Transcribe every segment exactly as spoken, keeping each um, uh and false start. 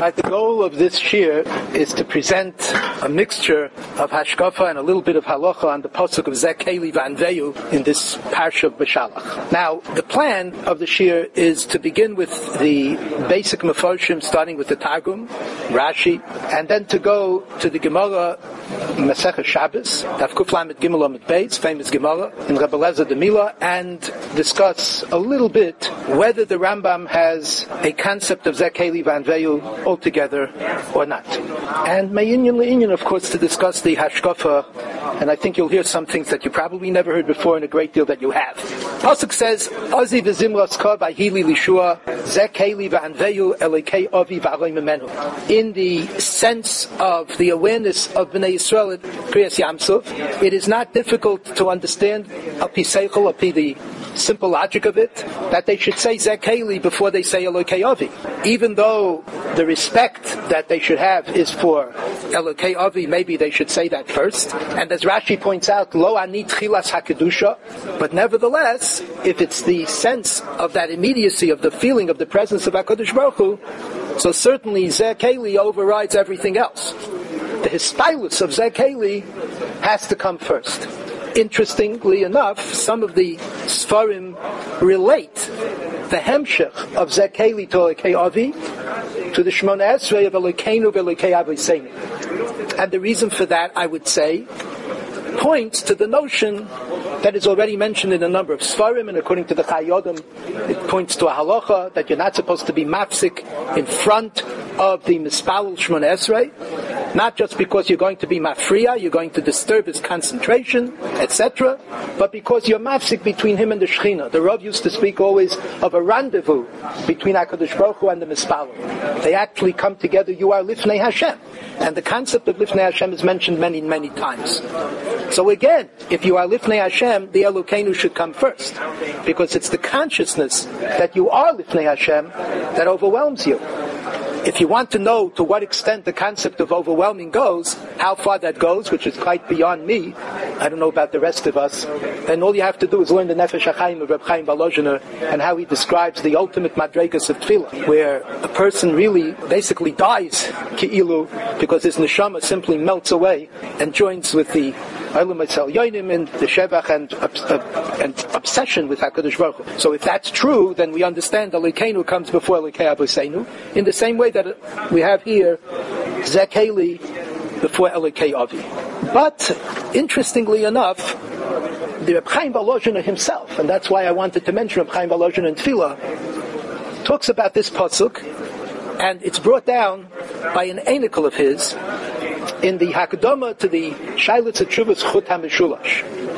The goal of this shir is to present a mixture of hashkafa and a little bit of halacha on the pasuk of Zeh Keli V'Anveyu in this parsha of Beshalach. Now, the plan of the shir is to begin with the basic mefarshim, starting with the Targum, Rashi, and then to go to the Gemara Masechah Shabbos, Daf Kuf Lamed Gimel Amud Beis, famous Gemara in Rebbe Lezer de Mila, and discuss a little bit whether the Rambam has a concept of Zeh Keli V'Anveyu altogether or not. And Me'inyan Le'inyan, of course, to discuss the hashkafa, and I think you'll hear some things that you probably never heard before and a great deal that you have. Pasuk says, Ozi v'zimras ka v'hili lishua Zeh Keli V'Anveyu Elekei Avi V'Aroi Memenu. In the sense of the awareness of Bnei Yisrael at Kriyas Yamsuf, it is not difficult to understand, api seichel, api the simple logic of it, that they should say Zeh Keli before they say Elokei Avi. Even though the respect that they should have is for Elokei Avi, maybe they should say that first. And as Rashi points out, Lo ani tchilas hakedusha. But nevertheless, if it's the sense of that immediacy, of the feeling of the presence of HaKadosh Baruch Hu, so certainly Zeh Keli overrides everything else. The hispilus of Zeh Keli has to come first. Interestingly enough, some of the Sfarim relate the hemshech of Zeh Keli to Elokei Avi to the Shemona Esrei of Elokeinu v'Elokei Avoseinu. And the reason for that, I would say, points to the notion that is already mentioned in a number of Sfarim, and according to the Chai Yodam, it points to a halacha that you're not supposed to be mafsik in front of the Mispalul Shemona Esrei, not just because you're going to be mafriya, you're going to disturb his concentration, et cetera, but because you're mafsik between him and the Shechina. The Rav used to speak always of a rendezvous between HaKadosh Baruch Hu and the Mispalul. They actually come together, you are Lifnei Hashem. And the concept of Lifnei Hashem is mentioned many, many times. So again, if you are Lifnei Hashem, the Elokeinu should come first, because it's the consciousness that you are Lifnei Hashem that overwhelms you. If you want to know to what extent the concept of overwhelming goes, how far that goes, which is quite beyond me, I don't know about the rest of us, then all you have to do is learn the Nefesh HaChaim of Reb Chaim Volozhiner and how he describes the ultimate madregas of Tefillah, where a person really basically dies, ki'ilu, because his neshama simply melts away and joins with the Olam Etzal Yonim and the Shevach and, uh, and obsession with HaKadosh Baruch Hu. So if that's true, then we understand Elokeinu comes before Elokei Avoseinu, in the same way that we have here Zeh Keli before Elokei Avi. But interestingly enough, the Reb Chaim Volozhiner himself, and that's why I wanted to mention Reb Chaim Volozhiner in Tefillah, talks about this pasuk, and it's brought down by an einikel of his in the Hakdama to the Shailitz Tshuvas Chut HaMeshulash.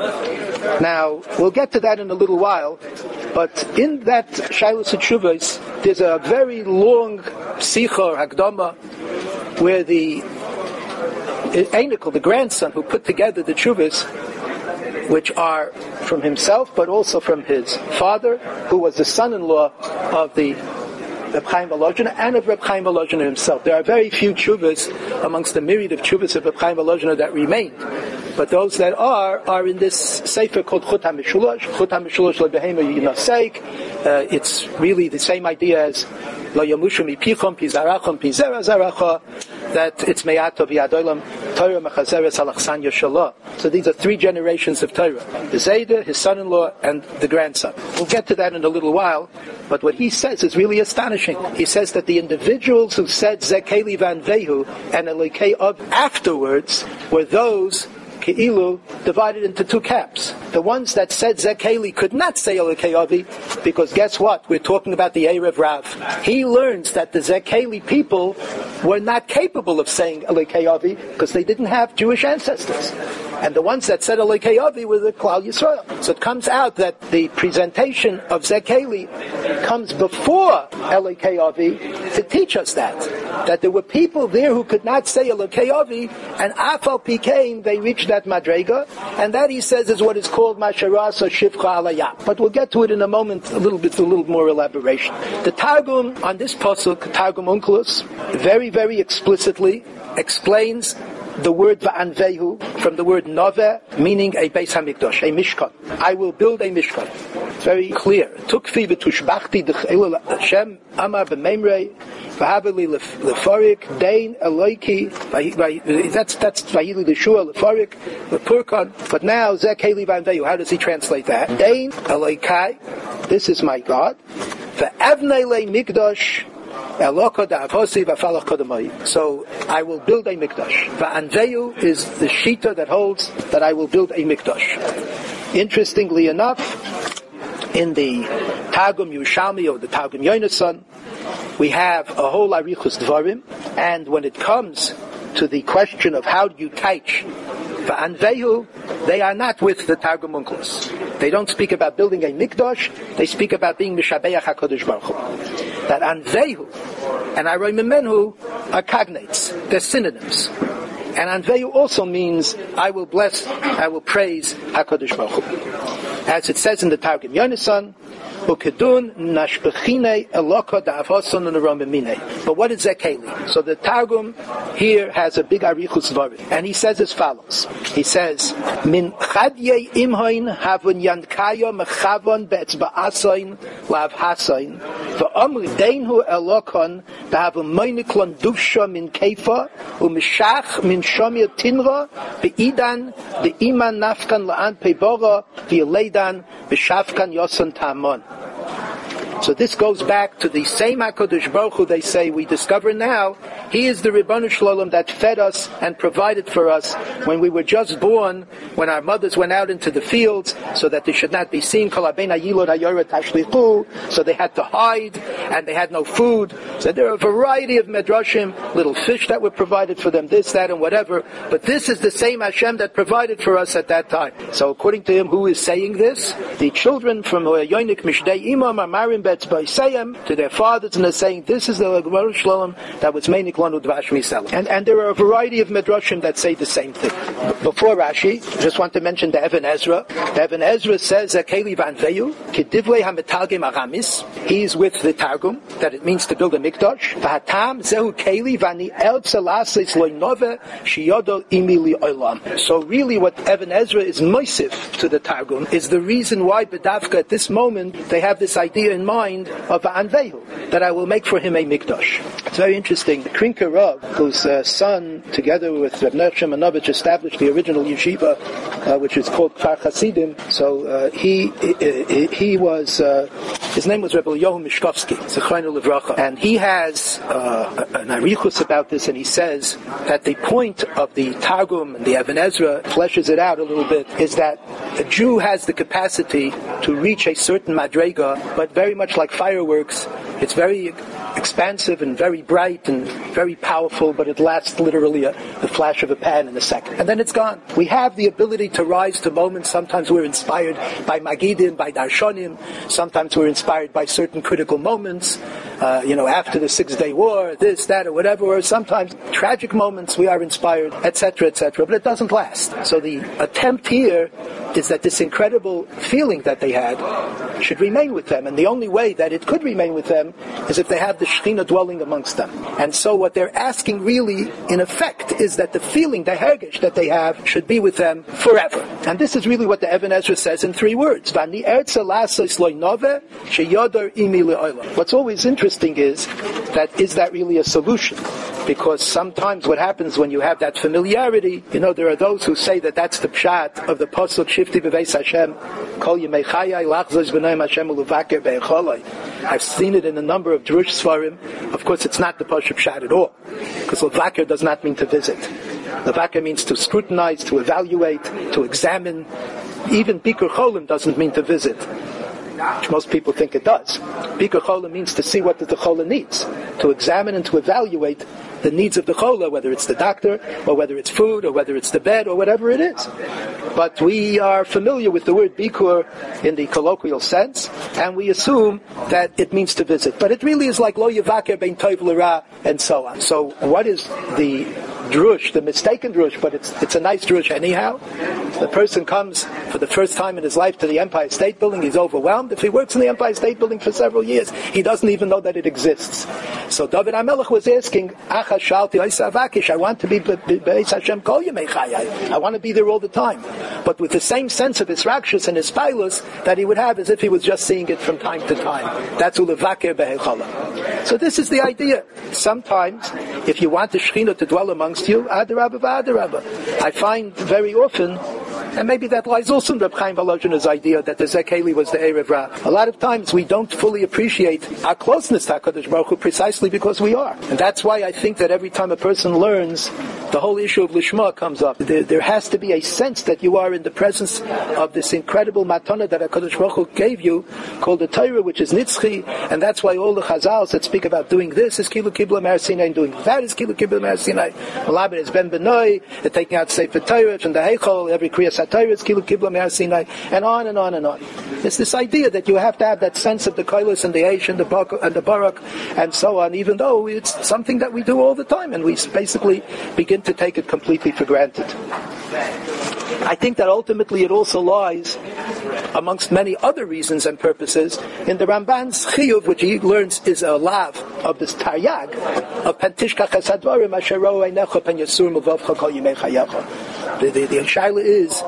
Now, we'll get to that in a little while, but in that Shailitz Tshuvas, there's a very long Psicha or Hakdama where the einikel, the grandson who put together the Tshuvas, which are from himself but also from his father, who was the son-in-law of the Reb Chaim Volozhiner and of Reb Chaim Volozhiner himself. There are very few tshuvas amongst the myriad of tshuvas of Reb Chaim Volozhiner that remained. But those that are, are in this sefer called Chut HaMeshulash, Chut HaMeshulash LeBehema Yinaseik. Uh, it's really the same idea as Lo Yamushu Mipichom Pizarachom Pizera Zaracha, that it's Me'ato V'Yadolam Torah Mechazeres Halachsan Yoshalah. So these are three generations of Torah: the Zayda, his son-in-law, and the grandson. We'll get to that in a little while, but what he says is really astonishing. He says that the individuals who said Zeh Keli V'Anveyu and Elokei Av afterwards were those Ke'ilu divided into two camps. The ones that said Zeh Keli could not say Elokei Avi, because guess what? We're talking about the Erev Rav. He learns that the Zeh Keli people were not capable of saying Elokei Avi because they didn't have Jewish ancestors. And the ones that said Elokei Avi were the Klal Yisrael. So it comes out that the presentation of Zeh Keli comes before Elokei Avi to teach us that. That there were people there who could not say Elokei Avi, and Afal Pikein, they reached that Madrega, and that, he says, is what is called Masharas or Shivcha Alayah. But we'll get to it in a moment, a little bit, a little more elaboration. The Targum on this pasuk, Targum Onkelos, very, very explicitly explains the word Va'anvehu from the word Noveh, meaning a Beis Hamikdash, a Mishkan. I will build a Mishkan. very clear. Tukfi v'tushbachti d'chelu Hashem amar b'meimrei v'haveli lefarik dein eloiki. That's that's vayili l'shua lefarik lepurkan. But now zek heli vanveyu. How does he translate that? Dein eloikai. This is my God. V'avnei le mikdash. So I will build a mikdash. Va'anveyu is the shita that holds that I will build a mikdash. Interestingly enough, in the Targum Yerushalmi or the Targum Yonasan, we have a whole arichus dvarim, and when it comes to the question of how do you teach va'anveyu, they are not with the Targum Onkelos. They don't speak about building a mikdash. They speak about being mishabeach HaKadosh Baruch Hu. That anvehu and aroy memenu are cognates. They're synonyms. And anvehu also means I will bless, I will praise HaKadosh Baruch Hu. As it says in the Targum Yonasan, Ukedun nashbechine eloko da'avoson u'neromemine. But what is zekeli? So the Targum here has a big arichus dvarim, and he says as follows. He says, Min chadye imhoin havun yankaya mechavon be'etzba'asoin lav hasoin v'omri deinhu elokon b'havun moiniklon duvsha min keifa u'mishach min shomir tinra be'idan be'iman nafkan la'an peibora v'yeleidan b'shavkan yoson tamon. So this goes back to the same HaKadosh Baruch Hu they say we discover now. He is the Ribbonu Shalom that fed us and provided for us when we were just born, when our mothers went out into the fields so that they should not be seen, so they had to hide and they had no food. So there are a variety of medrashim, little fish that were provided for them, this, that, and whatever. But this is the same Hashem that provided for us at that time. So according to him, who is saying this? The children from Yonik Mishdei Imam are marim to their fathers, and they're saying this is the Ribbonu Shalom that was meinik lanu dvash misel. And and there are a variety of medrashim that say the same thing. Before Rashi, I just want to mention the Even Ezra. The Even Ezra says that Keli vanveyu kedivrei hametargim aramis. He's with the Targum that it means to build a mikdash. V'hatam zehu Keli vani el tzelasis loinove shiyodo imi li olam. So really, what Even Ezra is moisif to the Targum is the reason why B'davka at this moment they have this idea in mind of Anvehu, that I will make for him a mikdash. It's very interesting. The Krinker Rav, whose uh, son, together with Reb Ner Shemanovich, established the original yeshiva, uh, which is called Kfar Hasidim. So uh, he, he he was uh, his name was Rebbe Yohu Mishkovsky, Zechreinu Livracha, and he has uh, an arichus about this, and he says that the point of the Targum and the Even Ezra fleshes it out a little bit, is that a Jew has the capacity to reach a certain madrega, but very much like fireworks, it's very expansive and very bright and very powerful, but it lasts literally a, the flash of a pan in a second. And then it's gone. We have the ability to rise to moments. Sometimes we're inspired by Magidim, by Darshonim. Sometimes we're inspired by certain critical moments, uh, you know, after the Six-Day War, this, that, or whatever. Or sometimes tragic moments we are inspired, et cetera, et cetera. But it doesn't last. So the attempt here is that this incredible feeling that they had should remain with them. And the only way that it could remain with them is if they have the Shekhinah dwelling amongst them. And so what they're asking really, in effect, is that the feeling, the hergish that they have, should be with them forever. And this is really what the Even Ezra says in three words. What's always interesting is that is that really a solution? Because sometimes what happens when you have that familiarity, you know, there are those who say that that's the pshat of the pasuk Shifti B'Veis Hashem, Kol Yemei Chayai Lachzos B'Noim Hashem U'Levaker Be'echolai. I've seen it in a number of Drush Svarim. Of course, it's not the pasuk pshat at all, because Levaker does not mean to visit. Levaker means to scrutinize, to evaluate, to examine. Even Bikur Cholim doesn't mean to visit, which most people think it does. Bikur Cholim means to see what the Chola needs, to examine and to evaluate the needs of the Chola, whether it's the doctor, or whether it's food, or whether it's the bed, or whatever it is. But we are familiar with the word Bikur in the colloquial sense, and we assume that it means to visit. But it really is like Lo Yevaker Bein Tov L'Ra, and so on. So what is the drush, the mistaken drush, but it's it's a nice drush anyhow. The person comes for the first time in his life to the Empire State Building, he's overwhelmed. If he works in the Empire State Building for several years, he doesn't even know that it exists. So David HaMelech was asking, Acha Shalti Avakish, I want to be Be'ez Hashem Kol Yemei Chayai. I want to be there all the time. But with the same sense of his rakshus and his pilus that he would have as if he was just seeing it from time to time. That's Ulevakir Behechala. So this is the idea. Sometimes, if you want the Shekhinah to dwell amongst you, Adarabba v'Adarabba. I find very often, and maybe that lies also in Reb Chaim Volozhin's idea that the Zekeli was the Erev Ra. A lot of times we don't fully appreciate our closeness to HaKadosh Baruch Hu precisely because we are. And that's why I think that every time a person learns, the whole issue of Lishma comes up. There, there has to be a sense that you are in the presence of this incredible matana that HaKadosh Baruch Hu gave you, called the Torah, which is Nitzchi, and that's why all the Chazals that speak about doing this is Kilu Kibla Me'ar Sinai, and doing that is Kilu Kibla Me'ar Sinai. Malabed is Ben Benoi, they're taking out Sefer Torah from the Heichal, every Kriyas HaTorah is Kilu Kibla Me'ar Sinai, and on and on and on. It's this idea that you have to have that sense of the Koilos and the Eish and the Barak and the Barak and so on, even though it's something that we do all the time, and we basically begin to take it completely for granted. I think that ultimately it also lies, amongst many other reasons and purposes, in the Ramban's Chiyuv, which he learns is a lav of this Taryag of Pentishka Chesadvarim Asher Ro Einecha Pen Yasur Muvavcha Kol Yimei Chayecha. The the the shaila is,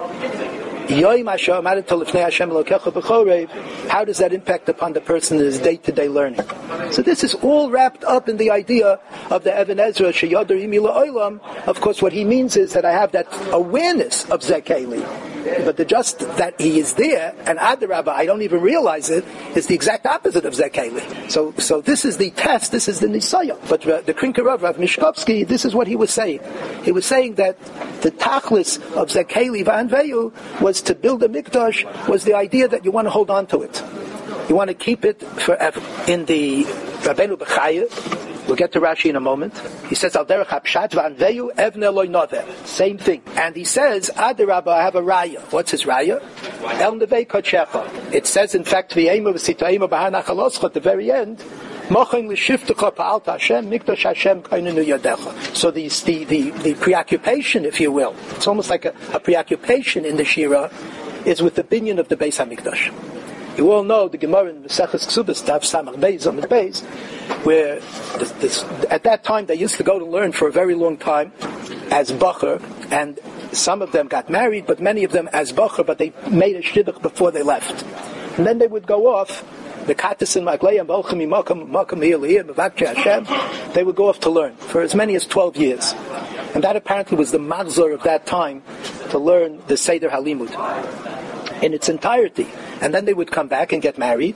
how does that impact upon the person in his day-to-day learning? So this is all wrapped up in the idea of the Even Ezra, Sheyodar Imi La'olam. Of course, what he means is that I have that awareness of Zekeli. But the just that he is there, and Adarabba, I don't even realize it, is the exact opposite of Zekeli. So so this is the test, this is the Nisaya. But uh, the Krinker Rav, Rav Mishkovsky, this is what he was saying. He was saying that the Tachlis of Zekeli V'Anveyu was to build a Mikdash, was the idea that you want to hold on to it. You want to keep it forever. In the Rabbeinu Bechaya, we'll get to Rashi in a moment. He says, Al derech hapshat v'anveyu evne loy noveh. Same thing. And he says, Adarabba, I have a raya. What's his raya? El nevei kodshecha. It says, in fact, v'yeimu v'sitayim b'hanach aloscha, at the very end, Mochen l'shiftecha pa'alta Hashem, mikdash Hashem kainenu yadecha. So the, the, the, the preoccupation, if you will, it's almost like a, a preoccupation in the Shira, is with the binyan of the Beis HaMikdash. You all know the Gemara in Maseches Ksubas, Daf Samach Beis on the Beis, where this, this, at that time they used to go to learn for a very long time as Bacher, and some of them got married, but many of them as Bacher, but they made a shidduch before they left. And then they would go off, the Katasin Magleim, Bolchim Makam, Makam Hiyaliyah, Mavakche Hashem, they would go off to learn for as many as twelve years. And that apparently was the mazor of that time, to learn the Seder Halimud in its entirety. And then they would come back and get married,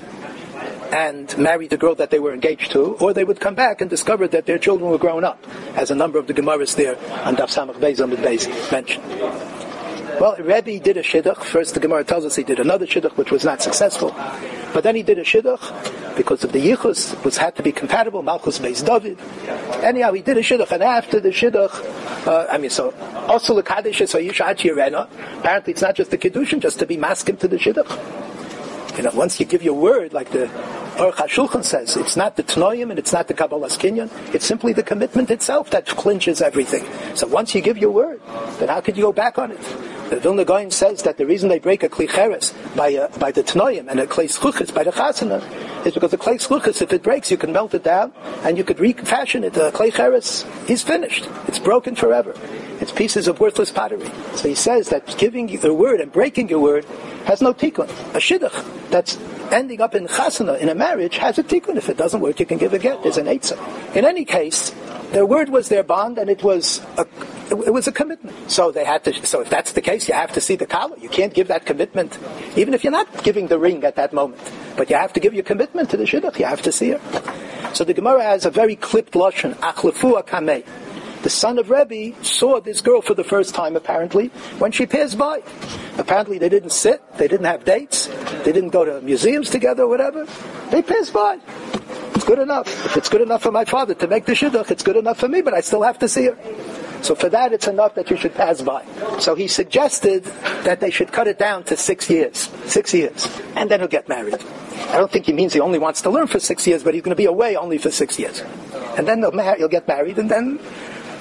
and marry the girl that they were engaged to, or they would come back and discover that their children were grown up, as a number of the Gemaras there on Daf Samach Beis Amud Beis mentioned. Well, Rebbe did a shidduch. First, the Gemara tells us he did another shidduch, which was not successful. But then he did a shidduch because of the yichus, which had to be compatible, Malchus Beis David. Anyhow, he did a shidduch, and after the shidduch, uh, I mean, so also the kaddish, so yishat yirena. Apparently, it's not just the kiddushin, just to be maskim to the shidduch. You know, once you give your word, like the Aruch HaShulchan says, it's not the Tnoim and it's not the Kabbalas Kinyan, it's simply the commitment itself that clinches everything. So once you give your word, then how could you go back on it? The Vilna Gaon says that the reason they break a Kli Cheres by, uh, by the Tnoim and a Klei Zchuchis by the Chasana is because the Klei Zchuchis, if it breaks, you can melt it down and you could refashion it. The Klei Cheres is finished. It's broken forever. It's pieces of worthless pottery. So he says that giving your word and breaking your word has no tikkun. A shidduch that's ending up in chasana, in a marriage, has a tikkun. If it doesn't work, you can give a get. There's an eitzah. In any case, their word was their bond, and it was a, it was a commitment. So they had to. So if that's the case, you have to see the kala. You can't give that commitment, even if you're not giving the ring at that moment. But you have to give your commitment to the shidduch. You have to see her. So the Gemara has a very clipped lashon. Achlefu akamei. The son of Rebbe saw this girl for the first time, apparently, when she passed by. Apparently they didn't sit, they didn't have dates, they didn't go to museums together or whatever. They passed by. It's good enough. If it's good enough for my father to make the shidduch, it's good enough for me, but I still have to see her. So for that, it's enough that you should pass by. So he suggested that they should cut it down to six years. Six years. And then he'll get married. I don't think he means he only wants to learn for six years, but he's going to be away only for six years. And then they'll, mar- he'll get married, and then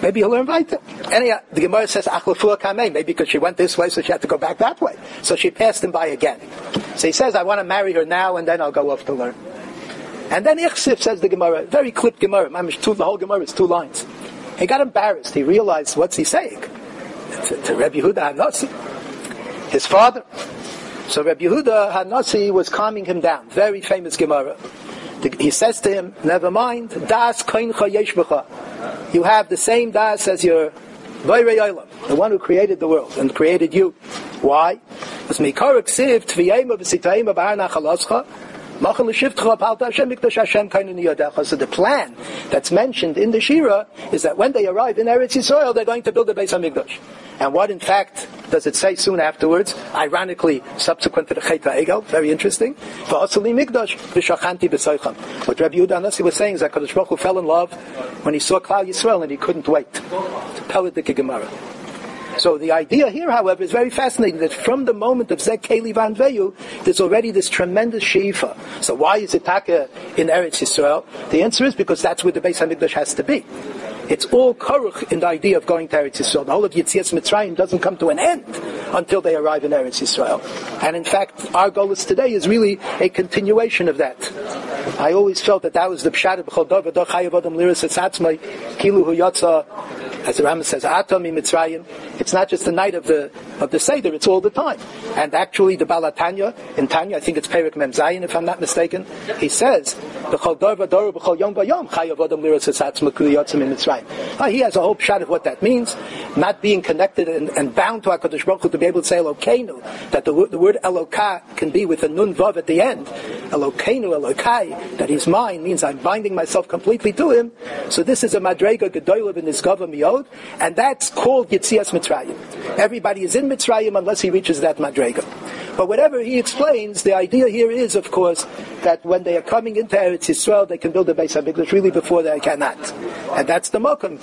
maybe he'll learn weiter. Anyhow, the Gemara says, Achlafua kamei, maybe because she went this way, so she had to go back that way. So she passed him by again. So he says, I want to marry her now, and then I'll go off to learn. And then Ichsif, says the Gemara, very clipped Gemara, two, the whole Gemara is two lines. He got embarrassed. He realized, what's he saying? To, to Rebbe Yehuda HaNasi, his father. So Rebbe Yehuda HaNasi was calming him down. Very famous Gemara. He says to him, never mind, das koincha yesh b'cha. You have the same das as your Boirei Olam, the one who created the world and created you. Why? Because Mikar Ksiv Tviyema v'Sitayema b'Har Nachalascha. So the plan that's mentioned in the Shira is that when they arrive in Eretz Yisrael, they're going to build a Beis HaMikdash. And what in fact does it say soon afterwards? Ironically, subsequent to the Chet HaEgel, very interesting. What Rabbi Yehuda HaNasi was saying is that Kadosh Baruch Hu fell in love when he saw Klal Yisrael and he couldn't wait. It's a Pelidik Gemara. So the idea here, however, is very fascinating, that from the moment of Zeh Keli Vanveyu, there's already this tremendous Sheifa. So why is it Taka in Eretz Yisrael? The answer is because that's where the Beis HaMikdash has to be. It's all Koruch in the idea of going to Eretz Yisrael. The whole of Yetzias Mitzrayim doesn't come to an end until they arrive in Eretz Yisrael. And in fact, our goal is today is really a continuation of that. I always felt that that was the Pshat of B'chol Dov V'Doch Chayav Adam Liras Etzatzmai Kilu Hu Yotza, as the Rambam says, Atom in Mitzrayim. It's not just the night of the of the Seder, it's all the time. And actually the Baal HaTanya, in Tanya, I think it's Perek Mem Zayin, if I'm not mistaken, he says, B'chol Dor V'Dor B'chol Yom V'Yom Chayav Adam Liras Etzatzmai Kilu Yotzim in Mitzrayim. Uh, he has a whole shot of what that means, not being connected and, and bound to HaKadosh Baruch Hu to be able to say Elokeinu, that the, the word Elokah can be with a Nun Vav at the end. Elokeinu, Elokai, that he's mine, means I'm binding myself completely to him. So this is a Madrega Gedoylev in his Gava Miyod, and that's called Yetzias Mitzrayim. Everybody is in Mitzrayim unless he reaches that Madrega. But whatever he explains, the idea here is, of course, that when they are coming into Eretz Yisrael, they can build a Beis HaMikdash. Really, before they cannot. And that's the Mokum.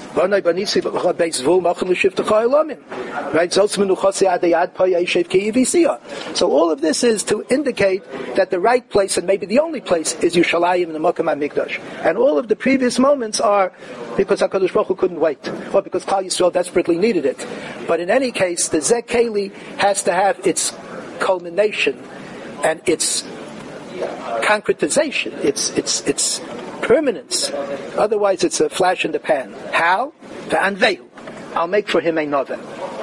Right? So all of this is to indicate that the right place, and maybe the only place, is Yushalayim, the Mokum HaMikdash. And all of the previous moments are because HaKadosh Baruch Hu couldn't wait, or because Klal Yisrael desperately needed it. But in any case, the Zeh Keli has to have its culmination and its concretization, its its its permanence. Otherwise, it's a flash in the pan. How? Ve'anvehu. I'll make for him a noveh.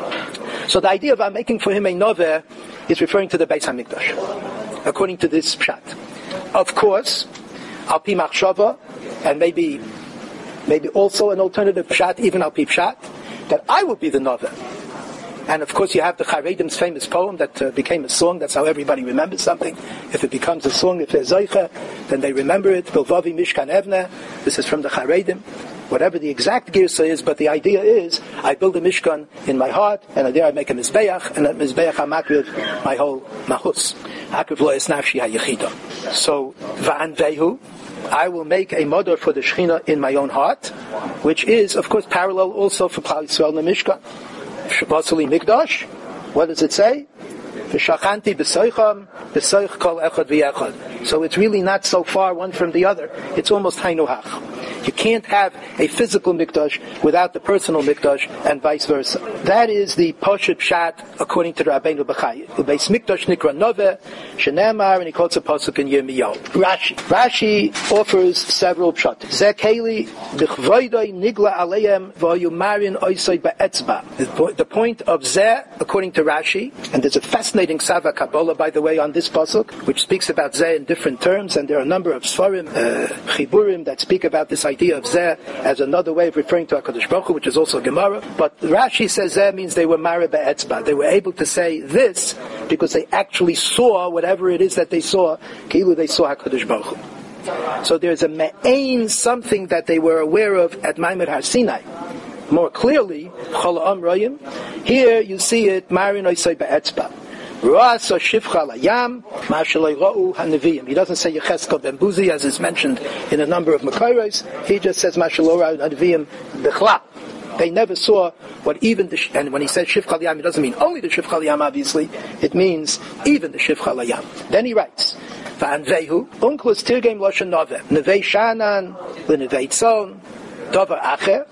So the idea of I'm making for him a noveh is referring to the Beis HaMikdash, according to this pshat. Of course, al pi machshava, and maybe maybe also an alternative pshat, even al pi pshat, that I will be the noveh. And of course you have the Charedim's famous poem that uh, became a song. That's how everybody remembers something. If it becomes a song, if there's Zoicha, then they remember it. Bilvavi Mishkan Evne. This is from the Charedim. Whatever the exact girsa is, but the idea is, I build a Mishkan in my heart, and there I make a Mizbeach, and that Mizbeach I makriv my whole Mahus. Akriv lo es nafshi ha-yechida. So, Va'anvehu, I will make a modor for the Shechina in my own heart, which is, of course, parallel also for Klal Yisrael and the Mishkan. Shabbatali Mikdash. What does it say? V'shachanti b'soicham b'soich kol echad v'yechad. So it's really not so far one from the other. It's almost hainuhach. You can't have a physical mikdash without the personal mikdash, and vice versa. That is the Poshet Pshat according to the Rabbeinu B'chai. Ubeis mikdash nikra noveh shenemar, and he quotes a pasuk in Yirmiyahu. Rashi. Rashi offers several pshat. Zeh keli b'chvoidoi nigla aleim v'oyu marin oisoi ba'etzba. The point of Zeh, according to Rashi, and there's a fascinating Sava Kabbalah, by the way, on this pasuk, which speaks about Zeh in different terms, and there are a number of Sfarim, uh, Chiburim, that speak about this idea of Zeh as another way of referring to HaKadosh Baruch Hu, which is also Gemara. But Rashi says Zeh means they were Mara Be'etzba. They were able to say this because they actually saw whatever it is that they saw, Kilu they saw HaKadosh Baruch Hu. So there's a Me'ain, something that they were aware of at Maimed Har Sinai. More clearly, Chol Amrayim, here you see it, Marin Oisei Be'etzba. He doesn't say Yecheskel ben Buzi as is mentioned in a number of Makairos. He just says Mashalora Haneviyim Bechla. They never saw what even the, and when he says Shifcha Yam, it doesn't mean only the Shifcha Yam, obviously. It means even the Shifcha Yam. Then he writes, Va'anvehu, Unklos Tirgem Loshen Noveh, Nevei Shanan, Lenevei Tzon, Dover Acher,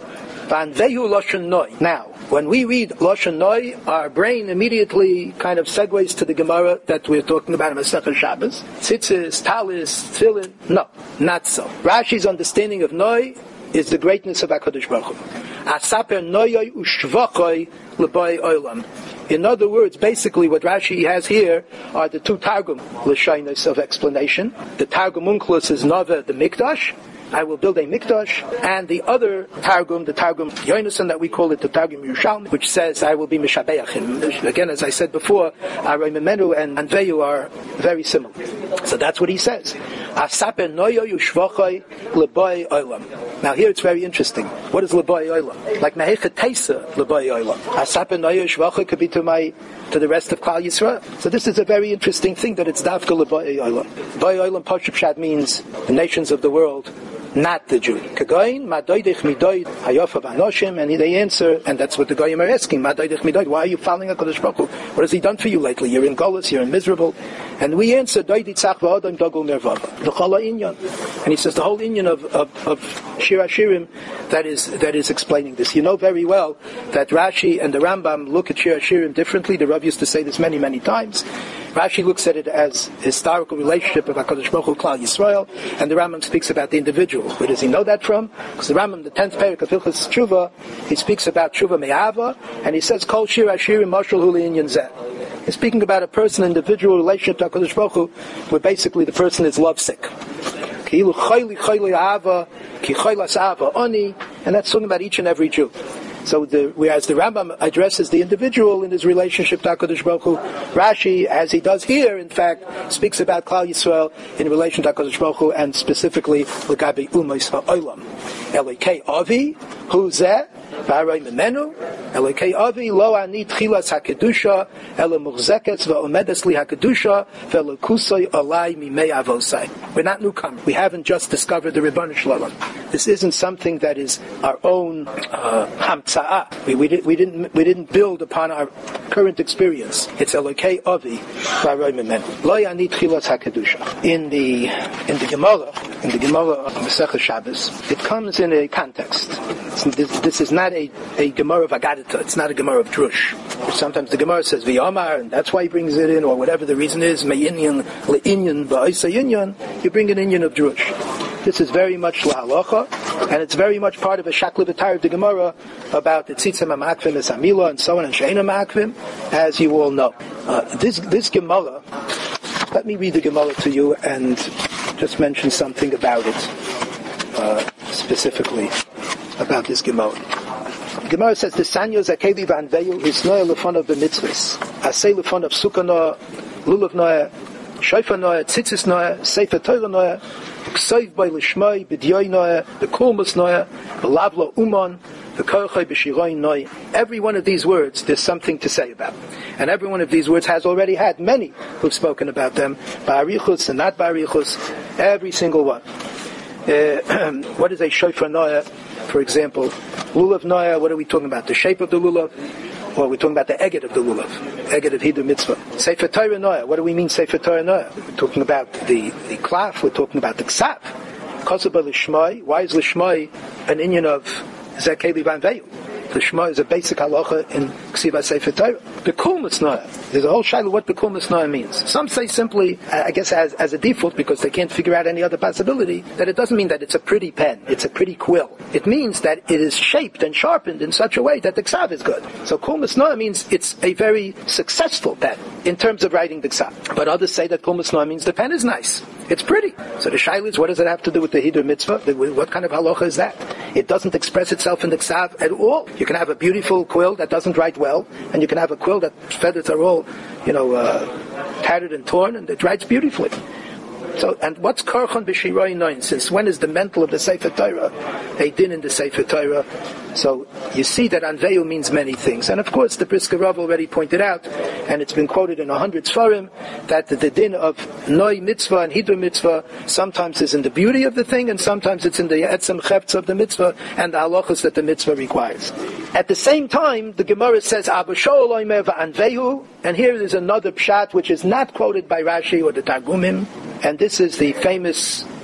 V'anvehu lashon noi. Now, when we read lashon noi, our brain immediately kind of segues to the Gemara that we're talking about in Masechah Shabbos. Tzitzis, talis, tefillin. No, not so. Rashi's understanding of noi is the greatness of HaKadosh Baruch Hu. Asaper noyoi ushvachoi l'boi olam. In other words, basically what Rashi has here are the two Targum l'shainos of explanation. The Targum Unklus is Nove, the Mikdash. I will build a Mikdash, and the other Targum, the Targum Yonason that we call it, the Targum Yerushalmi, which says, I will be Mishabeachim. Again, as I said before, Aray Memenu and Anveyu are very similar. So that's what he says. Asaper noyo yushvachai leboi olam. Now here it's very interesting. What is leboi olam? Like Mehechet Teisa leboi olam. Asaper noyo yushvachai could be to my to the rest of Klal Yisrael. So this is a very interesting thing that it's dafka leboi olam. Leboi olam Pashup Shad means the nations of the world, not the Jew. Kagoyin, madoidich midoid hayofa v'anoshim, and they answer, and that's what the Goyim are asking, madoidich midoid, why are you following HaKadosh Baruch Hu? What has he done for you lately? You're in Golus, you're miserable. And we answer, doidi tzach v'odom dogul mervava, l'chala inyan. And he says the whole inyan of, of, of Shir HaShirim that is, that is explaining this. You know very well that Rashi and the Rambam look at Shir HaShirim differently. The Rav used to say this many, many times. Rashi looks at it as historical relationship of HaKadosh Baruch Hu, Klal Yisrael, and the Rambam speaks about the individual. Where does he know that from? Because the Rambam, the tenth parak of Hilchos Tshuva, he speaks about Tshuva Me'ava, and he says, Kol Shir HaShirim Mashal Hu Li'inyan Zeh. He's speaking about a person, individual relationship to HaKadosh Baruch Hu, where basically the person is lovesick. Ki'ilu chayli chayli ava, ki chaylas ava oni, and that's talking about each and every Jew. So the, whereas the Rambam addresses the individual in his relationship to HaKadosh Baruch Hu, Rashi, as he does here, in fact, speaks about Klal Yisrael in relation to HaKadosh Baruch Hu, and specifically l'gabi umayis ha'olam. Elikei avi, hu zeh, v'aray memenu, Elikei avi lo ani tchilas hakedusha, ele muchzeketz v'omedes li hakedusha, v'elekusay alai mimei avosai. We're not newcomers. We haven't just discovered the Rebbeinu Shalom. This isn't something that is our own uh, hamtzah. We, we, did, we didn't we didn't build upon our current experience. It's Elokei Avi v'aray memenu. Lo yanit chilas hakedusha. In the in the Gemara, in the Gemara of Masechah Shabbos, it comes in a context. This, this is not a, a Gemara of Agadita. It's not a Gemara of Drush. Sometimes the Gemara says V'yomar, and that's why he brings it in, or whatever the reason is. Me'inyan le'inyan ba'isa inyan. You bring an inyan of Drush. This is very much lahalacha, and it's very much part of a shakli b'tar of the Gemara about the tzitzim ha'makvim es hamila and so on, and she'ena makvim, as you all know. Uh, this this Gemara, let me read the Gemara to you and just mention something about it, uh, specifically about this Gemara. The Gemara says, the sanyo zakeli v'anveyu hisnoya l'fon of the mitzvahs, asay l'fon of sukkah noya, lulav noya, shofar noya, tzitzis noya, sefer Torah noya, K'soiv by l'shmai, b'dyoy noya, b'kulmus noya, b'lavlo uman, b'korchai b'shiroi noy. Every one of these words, there's something to say about. And every one of these words has already had many who've spoken about them, ba'arichus and not ba'arichus, every single one. Uh, what is a shofar noya, for example? Lulav noya, what are we talking about? The shape of the lulav? Or we're talking about the eged of the lulav, eged of Hidu Mitzvah. Sefer Torah Noah, what do we mean Sefer Torah Noah? We're talking about the, the klaf, we're talking about the ksav. Kosaba Lishmai, why is Lishmai an inyan of Zakeli Van Veyu? Lishmai is a basic halacha in Ksiva Sefer Torah. Bekul Misnah, there's a whole shayla what Bekul Misnah means. Some say simply, I guess as, as a default, because they can't figure out any other possibility, that it doesn't mean that it's a pretty pen, it's a pretty quill. It means that it is shaped and sharpened in such a way that the ksav is good. So Kul Misnah means it's a very successful pen in terms of writing the ksav. But others say that Kul Misnah means the pen is nice. It's pretty. So the shayla is, what does it have to do with the Hidur Mitzvah? What kind of halacha is that? It doesn't express itself in the ksav at all. You can have a beautiful quill that doesn't write well, and you can have a quill that feathers are all, you know, uh, tattered and torn, and it writes beautifully. So, and what's Karchon B'Shiroi Noin? Since when is the mental of the Sefer Torah a din in the Sefer Torah? So you see that Anveyu means many things. And of course, the Brisker Rav already pointed out, and it's been quoted in a hundred Sfarim, that the din of Noi Mitzvah and Hidur Mitzvah sometimes is in the beauty of the thing, and sometimes it's in the Etzem Chefetz of the Mitzvah, and the halachas that the Mitzvah requires. At the same time, the Gemara says, Abba Shoel Oimer V'Anveyu, and here is another pshat which is not quoted by Rashi or the Targumim, and this is the famous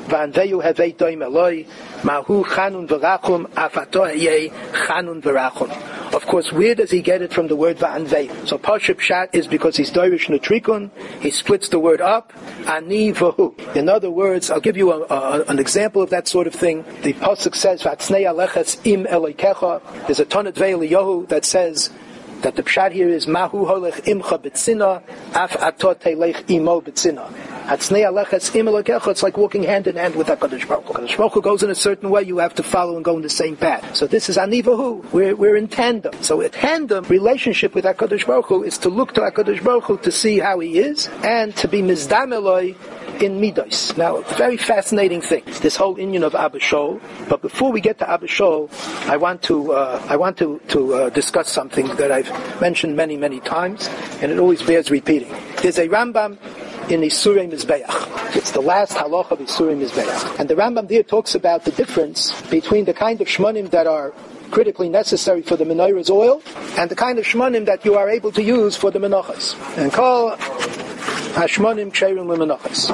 v'anveyu hevei doim eloi, mahu chanun v'rachum, afato heye chanun v'rachum. Of course, where does he get it from the word v'anveyu? So Pashup Pshat is because he's Dorish Nutrikun, he splits the word up, ani v'hu. In other words, I'll give you a, a, an example of that sort of thing. The Pasuk says, v'atznei aleches im eloikecha. There's a Tonat Ve'eliyahu that says, that the pshat here is mahu holech imcha b'tzina af atot telech imo b'tzina. Atznei aleches im elokecha. It's like walking hand in hand with HaKadosh Baruch Hu. HaKadosh Baruch Hu goes in a certain way, you have to follow and go in the same path. So this is anivahu. We're we're in tandem. So a tandem relationship with HaKadosh Baruch Hu is to look to HaKadosh Baruch Hu to see how He is and to be mizdam eloi in midos. Now, a very fascinating thing, this whole inyan of Abba Shaul. But before we get to Abba Shaul, I want to uh, I want to to uh, discuss something that I've mentioned many many times, and it always bears repeating. There's a Rambam in Isurei Mizbeach. It's the last halacha of Isurei Mizbeach, and the Rambam there talks about the difference between the kind of shmonim that are critically necessary for the menorah's oil and the kind of shmonim that you are able to use for the menachas. And call hashmonim ksherim lemenachas.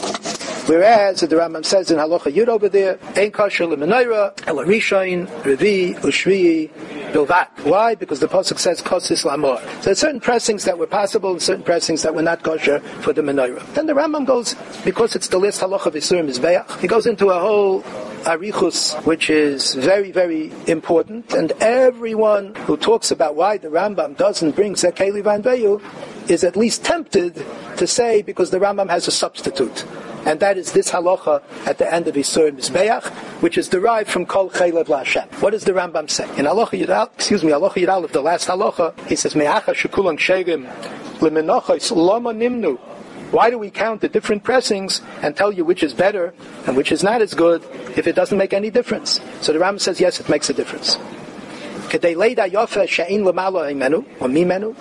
Whereas the Rambam says in Halacha Yud over there, Ein kasher lemenorah, ela rishayin, revi, ushviyi, bilvat. Why? Because the pasuk says kosis lamor. So there's certain pressings that were possible and certain pressings that were not kosher for the menorah. Then the Rambam goes, because it's the last halacha of Yisurim Mizbeach, he goes into a whole arichus, which is very, very important. And everyone who talks about why the Rambam doesn't bring Zekeli Vanveyu is at least tempted to say because the Rambam has a substitute. And that is this halacha at the end of Yisurim Mizbeach, which is derived from Kol Chelev LaHashem. What does the Rambam say? In halacha Yudal, excuse me, halacha Yudal of the last halacha, he says, Me'acha shekulan ksherim lemenachos lama nimnu. Why do we count the different pressings and tell you which is better and which is not as good if it doesn't make any difference? So the Rambam says, yes, it makes a difference. Kedei leida yofe she'in lemala imenu, or mimenu,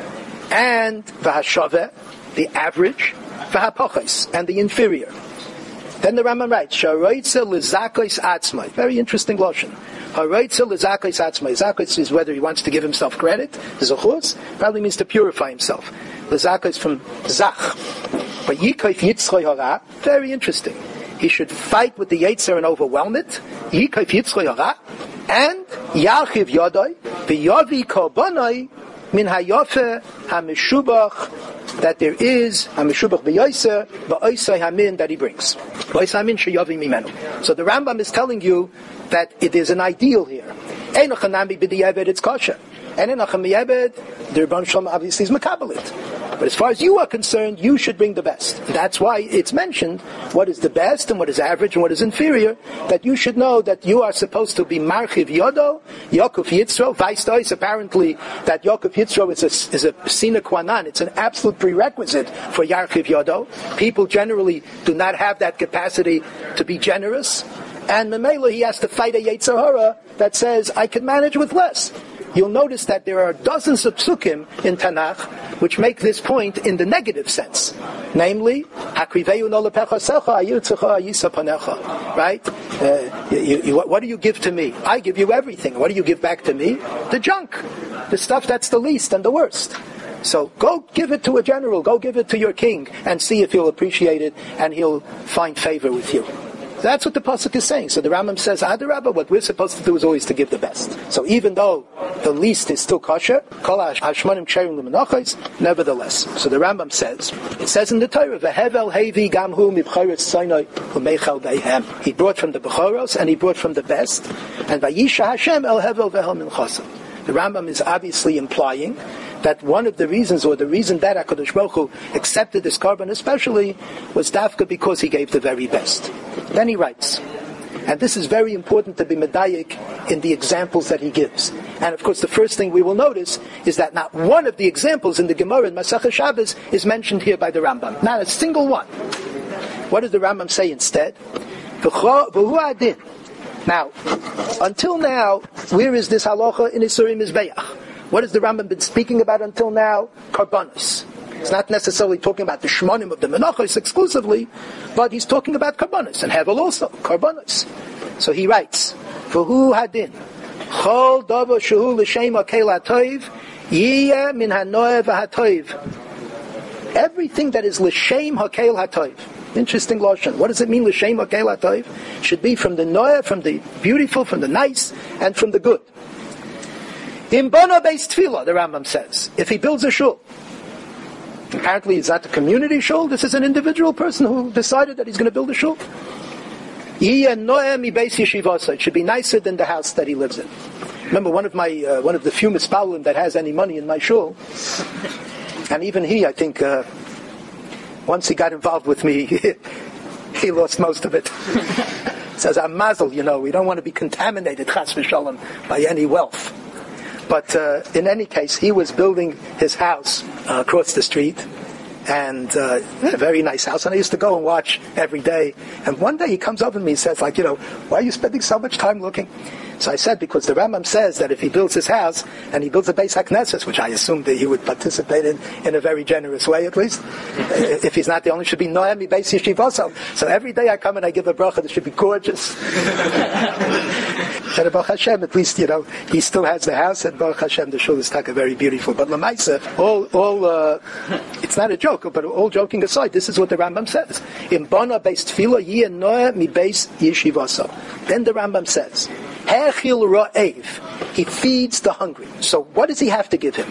and v'hashove, the average, v'hapochos, and the inferior. Then the Rambam writes, Sharoitza l'zakos atzmai. Very interesting lashon. Haroitza l'zakos atzmai. Zakos is whether he wants to give himself credit. Zechus probably means to purify himself. L'zakos from zach. But yikof yitzchoi hara. Very interesting. He should fight with the Yetzer and overwhelm it. Yikof yitzchoi hara. And yarchiv yodoi v'yavi korbanoi min hayofe hameshubach, that there is a meshubach b'yoser b'oisai hamin that he brings. B'oisai hamin sheyavi mimenu. So the Rambam is telling you that it is an ideal here. Einoch hanami b'di'eved, it's kosher. And einoch hamiyeved, the Rebbeinu Shalom obviously is makabelit. But as far as you are concerned, you should bring the best. That's why it's mentioned what is the best and what is average and what is inferior, that you should know that you are supposed to be marchiv yodo, Yaakov Yitzro, Vaistois, apparently that Yaakov Yitzro is a, is a sine qua non, it's an absolute prerequisite for Yarchiv yodo. People generally do not have that capacity to be generous, and Memela he has to fight a Yetzer Hara that says, I can manage with less. You'll notice that there are dozens of psukim in Tanakh which make this point in the negative sense. Namely, Hakriveyu no lepecha secha ayirtzecha ayisa panecha. Right? Uh, you, you, what do you give to me? I give you everything. What do you give back to me? The junk. The stuff that's the least and the worst. So go give it to a general. Go give it to your king and see if he'll appreciate it and he'll find favor with you. That's what the pasuk is saying. So the Rambam says, Adarabba, what we're supposed to do is always to give the best. So even though the least is still kosher, nevertheless. So the Rambam says, it says in the Torah, V'hevel hevi gamhu mibcharetz soinoi u'meichel beihem. He brought from the Bechoros and he brought from the best. And Vayisha Hashem el hevel v'hel minchasim. The Rambam is obviously implying that one of the reasons, or the reason that HaKadosh Baruch Hu accepted this carbon especially, was dafka because he gave the very best. Then he writes, and this is very important to be medayik in the examples that he gives. And of course the first thing we will notice is that not one of the examples in the Gemara in Masechah Shabbos is mentioned here by the Rambam. Not a single one. What does the Rambam say instead? V'hu adin. Now, until now, where is this halacha in Yisurim Mizbeach? What has the Rambam been speaking about until now? Karbanos. It's not necessarily talking about the shmonim of the menachos exclusively, but he's talking about karbanos, and hevel also, karbanos. So he writes, V'hu hadin, chol davo shehu l'shem hakel hatoiv, Everything that is l'shem hakel hatoiv. Interesting lashon. What does it mean? L'shem hakel hatoiv should be from the noah, from the beautiful, from the nice, and from the good. In Bana based tefillah, the Rambam says, if he builds a shul, apparently it's not a community shul, this is an individual person who decided that he's going to build a shul. It should be nicer than the house that he lives in. Remember, one of my uh, one of the few mispalim that has any money in my shul, and even he, I think, uh, once he got involved with me, he lost most of it. Says, I'm mazel, you know, we don't want to be contaminated, chas v'shalom, by any wealth. But uh, in any case, he was building his house uh, across the street, and uh, a very nice house. And I used to go and watch every day. And one day he comes up to me and says, like, you know, why are you spending so much time looking? So I said, because the Rambam says that if he builds his house, and he builds a Beis HaKnesses, which I assumed that he would participate in, in a very generous way at least, if he's not the only, should be Noemi Beis Yeshivoso. So every day I come and I give a bracha, it should be gorgeous. And Baruch Hashem, at least, you know, he still has the house, and Baruch Hashem, the shul is taka very beautiful. But Lamaisa, all, all, uh, it's not a joke, but all joking aside, this is what the Rambam says. In Bona based tefillah, yi noah mi beis yeshivaso. Then the Rambam says, Hechil ra'ev, he feeds the hungry. So what does he have to give him?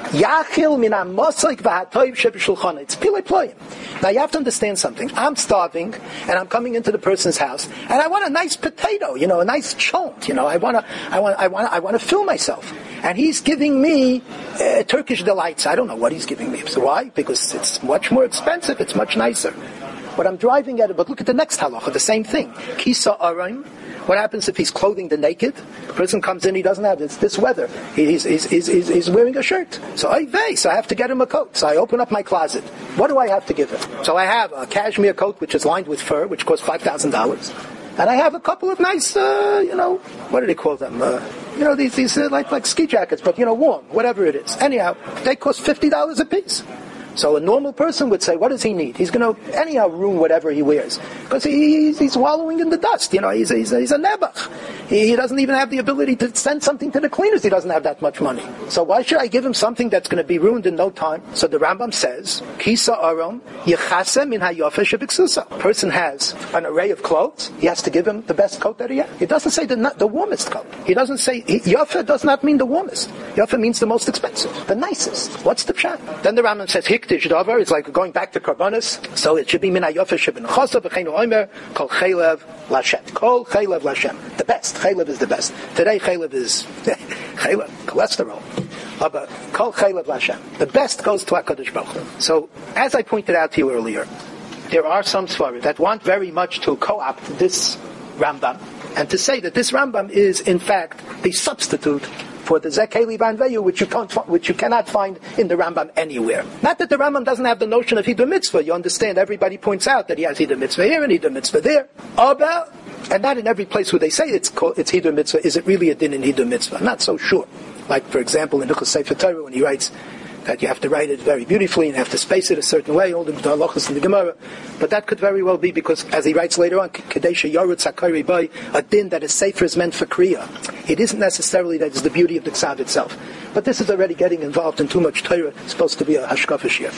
Yachil min ha-mosaik v'ha-toiv sheb'shulchana. It's pilei ployim. Now you have to understand something. I'm starving, and I'm coming into the person's house, and I want a nice potato, you know, a nice chont, you know. I want to, I want, I want, I want to fill myself. And he's giving me uh, Turkish delights. I don't know what he's giving me. So why? Because it's much more expensive. It's much nicer. But I'm driving at it. But look at the next halacha. The same thing. Kisa araim. What happens if he's clothing the naked? The person comes in, he doesn't have this, this weather. He's, he's, he's, he's, he's wearing a shirt. So I vey, so I have to get him a coat. So I open up my closet. What do I have to give him? So I have a cashmere coat which is lined with fur, which costs five thousand dollars. And I have a couple of nice, uh, you know, what do they call them? Uh, you know, these, these uh, like, like ski jackets, but, you know, warm, whatever it is. Anyhow, they cost fifty dollars a piece. So a normal person would say, what does he need? He's going to anyhow ruin whatever he wears. Because he, he's, he's wallowing in the dust. You know, he's, he's, he's a nebuch. He, he doesn't even have the ability to send something to the cleaners. He doesn't have that much money. So why should I give him something that's going to be ruined in no time? So the Rambam says, Kisa arom yechase min hayofe shebiksusa. A person has an array of clothes. He has to give him the best coat that he has. It doesn't say the, the warmest coat. He doesn't say, yofe does not mean the warmest. Yofe means the most expensive, the nicest. What's the pshat? Then the Rambam says, Hiktish davar, it's like going back to Karbanis. So it should be min hayofe shebin chosa v'cheinu oimer kol chaylev lashem. Kol chaylev lashem. The best. Chaylev is the best. Today chaylev is chaylev, cholesterol. But kol chaylev lashem. The best goes to HaKadosh Baruch Hu. So, as I pointed out to you earlier, there are some svarim that want very much to co-opt this Rambam and to say that this Rambam is, in fact, the substitute for the Zekeli Van Veyu, which you can't, which you cannot find in the Rambam anywhere. Not that the Rambam doesn't have the notion of Hidur Mitzvah. You understand, everybody points out that he has Hidur Mitzvah here and Hidur Mitzvah there. About, and not in every place where they say it's called, it's Hidur Mitzvah, is it really a din in Hidur Mitzvah? I'm not so sure. Like, for example, in Hilchos Sefer Torah, when he writes that you have to write it very beautifully and have to space it a certain way, all the halachos in the Gemara. But that could very well be because, as he writes later on, Kadesha Yorutz HaKari Bay, a din that is safer is meant for Kriya. It isn't necessarily that it's the beauty of the Ksav itself. But this is already getting involved in too much Torah. It's supposed to be a hashkafa shir.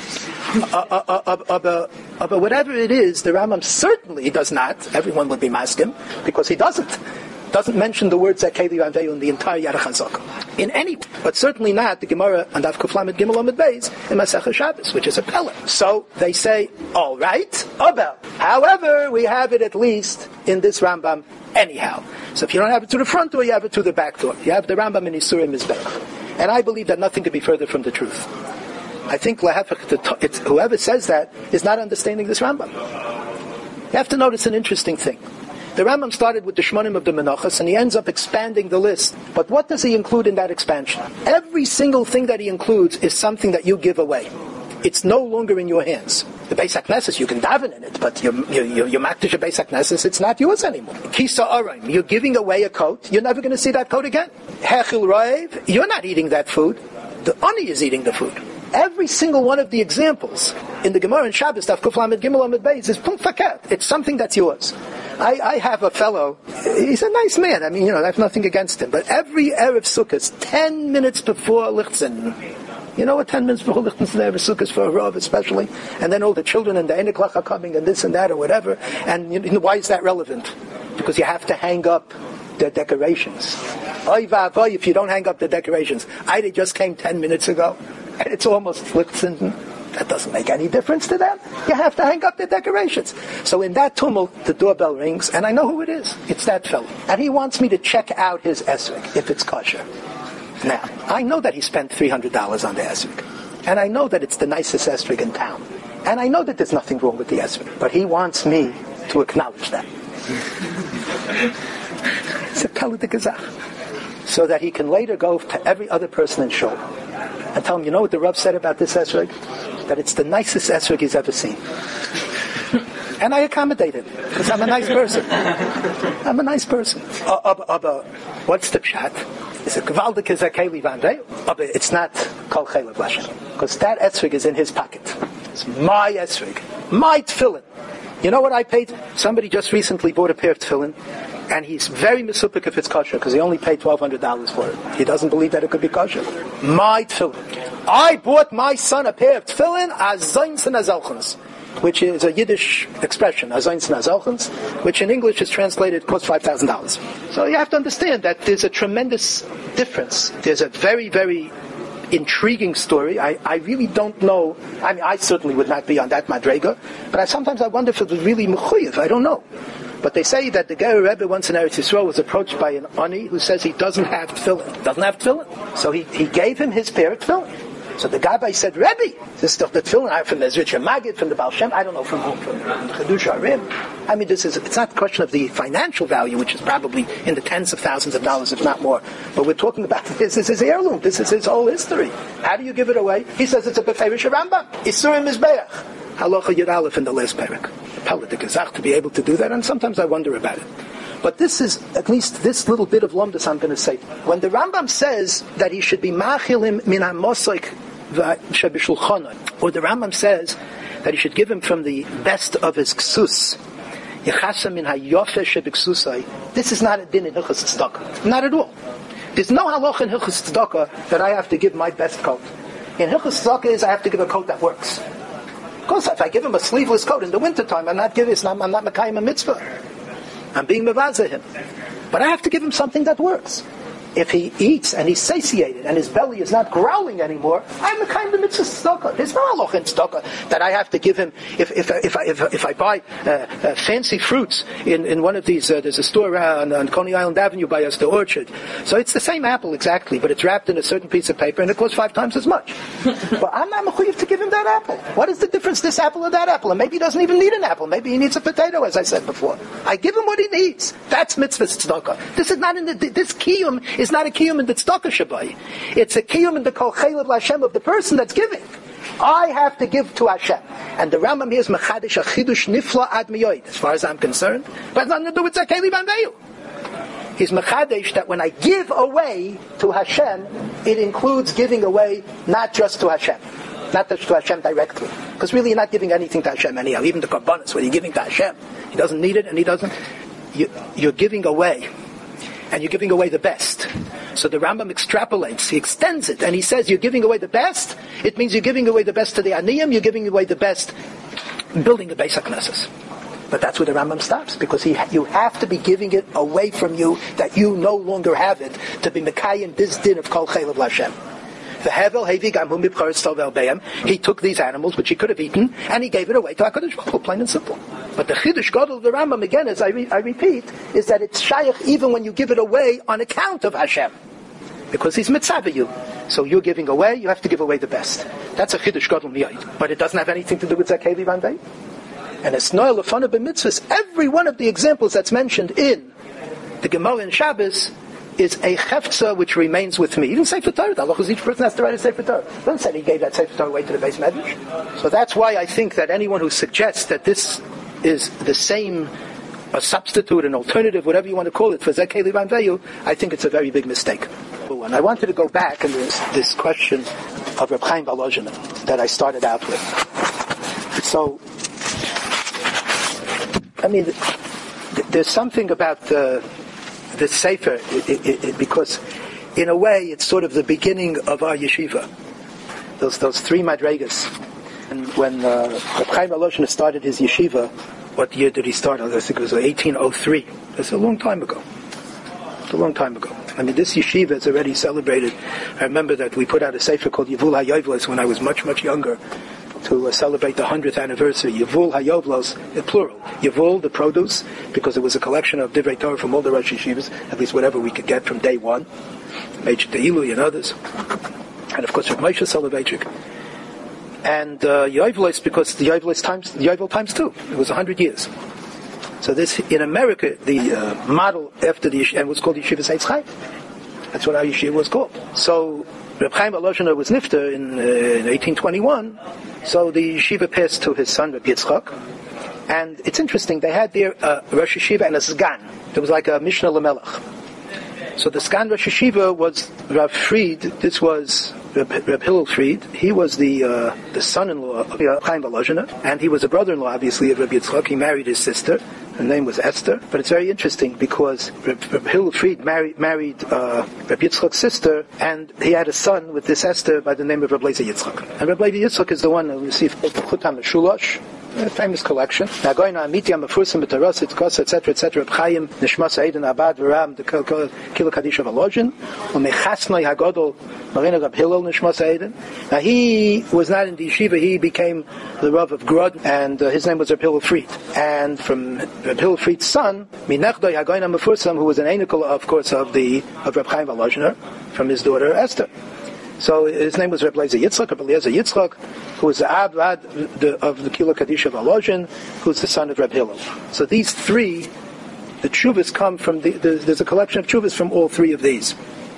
But whatever it is, the Rambam certainly does not, everyone would be maskim, because he doesn't. Doesn't mention the word Zekeli Van Veyu in the entire Yarech HaZok. In any, but certainly not the Gemara and Daf Kuf Lamed Gimel Amud Beis in Masechah Shabbos, which is a pella. So they say, all right, Abel. However, we have it at least in this Rambam anyhow. So if you don't have it to the front door, you have it to the back door. You have the Rambam in Isurim Mizbech. And I believe that nothing could be further from the truth. I think it's, whoever says that is not understanding this Rambam. You have to notice an interesting thing. The Rambam started with the Shmonim of the Menachos, and he ends up expanding the list. But what does he include in that expansion? Every single thing that he includes is something that you give away. It's no longer in your hands. The Beis HaKnesses, you can daven in it, but you're, you're, you're makdish a Beis HaKnesses, it's not yours anymore. Kisa Araim, you're giving away a coat, you're never going to see that coat again. Hechil Ra'ev, you're not eating that food. The Ani is eating the food. Every single one of the examples in the Gemara and Shabbos, Daf Kuf Lamed Gimel Amud Beis, is pum faket. It's something that's yours. I, I have a fellow, he's a nice man, I mean, you know, I have nothing against him, but every Erev Sukkot, ten minutes before Lichtzen, You know what ten minutes before Lichten's there, Sukkot for a Rav especially, and then all the children and the Einiklach are coming and this and that or whatever, and you know, why is that relevant? Because you have to hang up the decorations. Oy va'avoy, if you don't hang up the decorations. I just came ten minutes ago, and it's almost Lichten. That doesn't make any difference to them. You have to hang up the decorations. So in that tumult, the doorbell rings, and I know who it is. It's that fellow. And he wants me to check out his esrog, if it's kosher. Now, I know that he spent three hundred dollars on the esrog. And I know that it's the nicest esrog in town. And I know that there's nothing wrong with the esrog. But he wants me to acknowledge that. It's a Kalidikazach. So that he can later go to every other person in Shul and tell him, you know what the Rav said about this esrog? That it's the nicest esrog he's ever seen. And I accommodated, because I'm a nice person. I'm a nice person. Uh, uh, uh, uh, what's the pshat? Is it Gvaldike Zakeli Vandei? It's not Kol Chelev Lashem. Because that esrog is in his pocket. It's my esrog. My tefillin. You know what I paid? Somebody just recently bought a pair of tefillin, and he's very misupik if it's kosher, because he only paid twelve hundred dollars for it. He doesn't believe that it could be kosher. My tefillin. I bought my son a pair of tefillin, azaynsen azalchens, which is a Yiddish expression, azaynsen azalchens, which in English is translated, costs five thousand dollars. So you have to understand that there's a tremendous difference. There's a very, very intriguing story. I, I really don't know. I mean, I certainly would not be on that madrega, but I sometimes I wonder if it was really mechuyev. I don't know. But they say that the Ger Rebbe once in Eretz Yisrael was approached by an ani who says he doesn't have tefillin. Doesn't have tefillin. So he, he gave him his pair of tefillin. So the Gabbai said, Rebbe, this is the tefillin from the Zritcha Magid, from the Baal Shem, I don't know from whom, from Chedush Arim. I mean, this is, it's not a question of the financial value, which is probably in the tens of thousands of dollars, if not more. But we're talking about this is his heirloom. This is his whole history. How do you give it away? He says it's a Beferish Rambam. Isurim Mizbeach. Halacha Yud Aleph in the last parak. Pellet Gezach to be able to do that, and sometimes I wonder about it. But this is, at least this little bit of lumdus I'm going to say. When the Rambam says that he should be machilim min ha-mosoik v'shebishulchanon, or the Rambam says that he should give him from the best of his ksus, yechasa min ha-yofe shebiksusai, this is not a din in Hilchos Tzedakah. Not at all. There's no halacha in Hilchos Tzedakah that I have to give my best coat. In Hilchos Tzedakah is I have to give a coat that works. Of course, if I give him a sleeveless coat in the wintertime, I'm not giving, I'm, I'm not Mekayim a mitzvah. I'm being mevazeh him. But I have to give him something that works. If he eats and he's satiated and his belly is not growling anymore, I'm a kind of mitzvah tzedakah. There's no halacha in tzedakah that I have to give him. If if if I if, if I buy uh, uh, fancy fruits in, in one of these, uh, there's a store on, on Coney Island Avenue by us, the Orchard. So it's the same apple exactly, but it's wrapped in a certain piece of paper and it costs five times as much. But I'm not mechuyev to give him that apple. What is the difference, this apple or that apple? And maybe he doesn't even need an apple. Maybe he needs a potato, as I said before. I give him what he needs. That's mitzvah tzedakah. This is not in the this kiyum. Is not a kiyum in the tzedakah shabai. It's a kiyum in the kol chelev l'Hashem of the person that's giving. I have to give to Hashem. And the Rambam here is mechadish a chidush nifla ad miyoid, as far as I'm concerned. But it's nothing to do with zakeli banveyu. He's mechadish that when I give away to Hashem, it includes giving away not just to Hashem. Not just to Hashem directly. Because really you're not giving anything to Hashem anyhow. Even the korbanos, when you're giving to Hashem, He doesn't need it and He doesn't. You, you're giving away. And you're giving away the best. So the Rambam extrapolates, he extends it, and he says you're giving away the best, it means you're giving away the best to the Aniyim, you're giving away the best building the Beis HaKnesses. But that's where the Rambam stops, because he, you have to be giving it away from you, that you no longer have it, to be Mekayim this din of Kol Chelev L'Hashem. He took these animals, which he could have eaten, and he gave it away to HaKadosh Baruch Hu, plain and simple. But the Chiddush Gadol of the Rambam, again, as I, re- I repeat, is that it's shayach even when you give it away on account of Hashem. Because He's mitzvah you. So you're giving away, you have to give away the best. That's a Chiddush Gadol miyayid. But it doesn't have anything to do with Zakeli Vandei. And it's Noel Lefana b'mitzvahs. Every one of the examples that's mentioned in the Gemara and Shabbos is a chefza which remains with me. Even Sefer Torah, the halachos, each person has to write a Sefer Torah. It doesn't say he gave that Sefer Torah away to the Beis Medrash. So that's why I think that anyone who suggests that this is the same, a substitute, an alternative, whatever you want to call it, for Zakeli Vanveyu, I think it's a very big mistake. And I wanted to go back and this, this question of Reb Chaim Volozhin that I started out with. So, I mean, there's something about the the Sefer, it, it, it, because in a way it's sort of the beginning of our yeshiva. those those three madregas. And when uh, Reb Chaim Volozhin started his yeshiva, what year did he start? I think it was eighteen oh three. That's a long time ago. It's a long time ago. I mean, this yeshiva is already celebrated. I remember that we put out a sefer called Yevul HaYovlos when I was much, much younger, to uh, celebrate the hundredth anniversary. Yevul HaYovlos, in plural. Yevul, the produce, because it was a collection of Divrei Torah from all the Rosh Yeshivas, at least whatever we could get from day one. Meitz Teilui and others. And of course, from Moshe Soloveitchik. And uh, Yovlos, because the Yovlos times, the Yovel times two. It was a hundred years. So this, in America, the uh, model after the yeshiva was called Yeshiva Eitz Chaim. That's what our yeshiva was called. So Reb Chaim Volozhin was nifter in, uh, in eighteen twenty-one. So the yeshiva passed to his son Reb Yitzchak. And it's interesting, they had there a Rosh Yeshiva and a Sgan. It was like a Mishnah Lamelech. So the Sgan Rosh Yeshiva was Rav Fried. This was Reb, Reb Hillel Fried. He was the uh, the son-in-law of Reb Chaim Volozhin, and he was a brother-in-law, obviously, of Reb Yitzchak. He married his sister. Her name was Esther. But it's very interesting because Reb, Reb Hillel Fried married, married uh, Reb Yitzchak's sister, and he had a son with this Esther by the name of Reb Lezer Yitzchak. And Reb Lezer Yitzchak is the one who received the Chutam Shulash, a famous collection. Now going on Amiti Amafursim B'Taras Itkos etc etc. Reb Chaim Nishmas Eidan Abad V'Ram the Kilo Kadisha Volozhin Umechasnoi Hagodol Marina Reb Hillel Nishmas Eidan. Now he was not in the yeshiva. He became the Rav of Grod, and uh, his name was Reb Hillel Fried. And from Reb Hillel Fried's son Minachdoi Hagoyin Amafursim, who was an anical, of course, of the of Reb Chaim Volozhin, from his daughter Esther. So his name was Reb Lezer Yitzchak, Reb Lezer Yitzchak, who was the Abad of the Kilo Kadisha Volozhin, who's the son of Reb Hillel. So these three, the tshuvas come from, the, the, there's a collection of tshuvas from all three of these.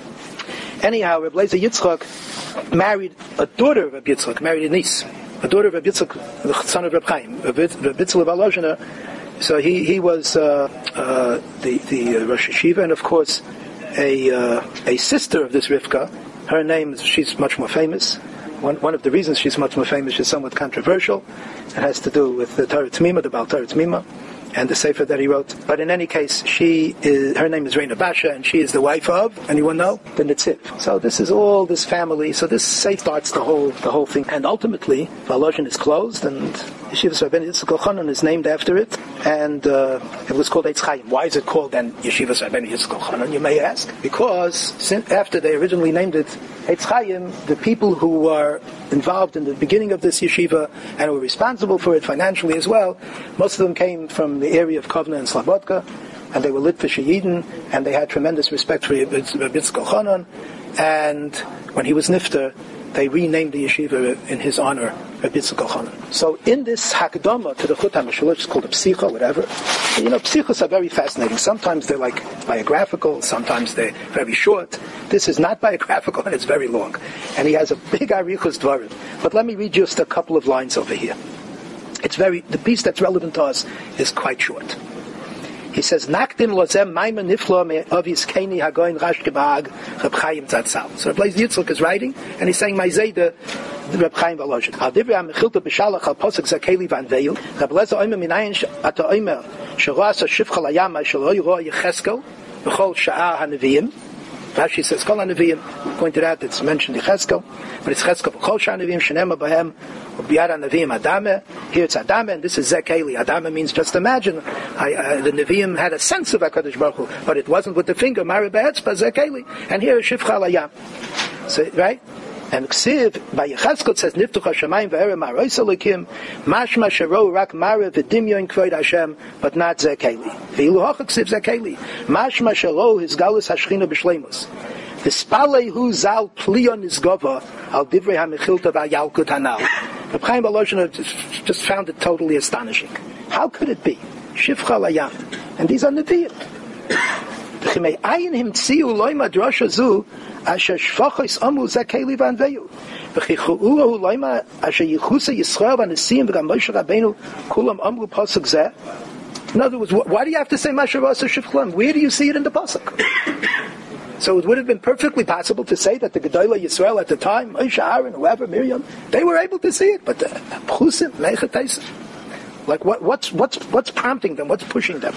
Anyhow, Reb Lezer Yitzchak married a daughter of Reb Yitzchak, married a niece, a daughter of Reb Yitzchak, the son of Reb Chaim, Reb Yitzchak Volozhin. So he, he was uh, uh, the, the uh, Rosh Yeshiva, and of course a, uh, a sister of this Rivka. Her name, she's much more famous. One, one of the reasons she's much more famous is somewhat controversial. It has to do with the Torah Tmima, the Baal Torah Tmima, and the Sefer that he wrote. But in any case, she is, her name is Reina Basha, and she is the wife of, anyone know? The Nitziv. So this is all this family. So this safeguards the whole the whole thing. And ultimately, Volozhin is closed, and Yeshiva Rabbeinu Yitzchak Elchanan is named after it, and uh, it was called Eitz Chaim. Why is it called then Yeshiva Rabbeinu Yitzchak Elchanan, you may ask? Because since, after they originally named it Eitz Chaim, the people who were involved in the beginning of this yeshiva and were responsible for it financially as well, most of them came from the area of Kovna and Slobodka, and they were Litvish Yidden, and they had tremendous respect for Rabbi Yitzchak Elchanan, and when he was nifter, they renamed the yeshiva in his honor, Rabbi Yitzchak Elchanan. So in this Hakdama to the Chut HaMishloach, it's called a psicha, whatever. You know, psichos are very fascinating. Sometimes they're like biographical, sometimes they're very short. This is not biographical, and it's very long. And he has a big arichos dvarim. But let me read just a couple of lines over here. It's very, the piece that's relevant to us is quite short. He says, Nakdim lozem maima niflo me avis keni hagoin rash gebag Reb Chaim Zatzal. So Reb Lezer Yitzchak is writing, and he's saying, Maizeda, Reb Chaim Volozhin. Al divrei ha-mechilta b'shalach al posek zakeli van veil, Reb Lezer oimer minayin ata oimer sheroa sa shivcha layama shelo yroa Yecheskel b'chol sha'ah ha-neviim. Rashi says, Kol ha-neviim, pointed out, it's mentioned Yecheskel, but it's Cheskel b'chol sha'ah ha-neviim, shenema b'hem, Ubiyar ha-neviim adame. Here it's adame, and this is zekeli. Adame means just imagine. I, uh, the neviim had a sense of HaKadosh Baruch Hu, but it wasn't with the finger, Mari be'etzba, zekeli. And here is shivcha layam. So, right? And Ksiv, by Yecheskel, says, Niftuch ha-shamayim ve'ere ma'rois alikim, mashma shero rak mara v'dimyon kvoid Hashem, but not zekeli. Ve'ilu hocha Ksiv zekeli. Mashma shero his galus hashchina b'shleimus. The spalei hu zal plion is gova al divrei ha-mechilta v'ayalkut hanal. Reb Chaim Volozhin just found it totally astonishing. How could it be? Shivcha layam. And these are Nevi'im. V'chimei ayin him tziu loy madrasha zu asher shvachos amu zakeli v'anveyu. V'chichu'u hu loy ma asher yichusa Yisrael v'nesim v'gam Moshe Rabbeinu kulam amru pasuk zeh. In other words, why do you have to say Masher V'asa Shivchlam? Where do you see it in the pasuk? So it would have been perfectly possible to say that the Gedolei Yisrael at the time, Moshe, Aaron, whoever, Miriam, they were able to see it, but the Pchusim, Meichetaisim, like what, what's what's what's prompting them? What's pushing them?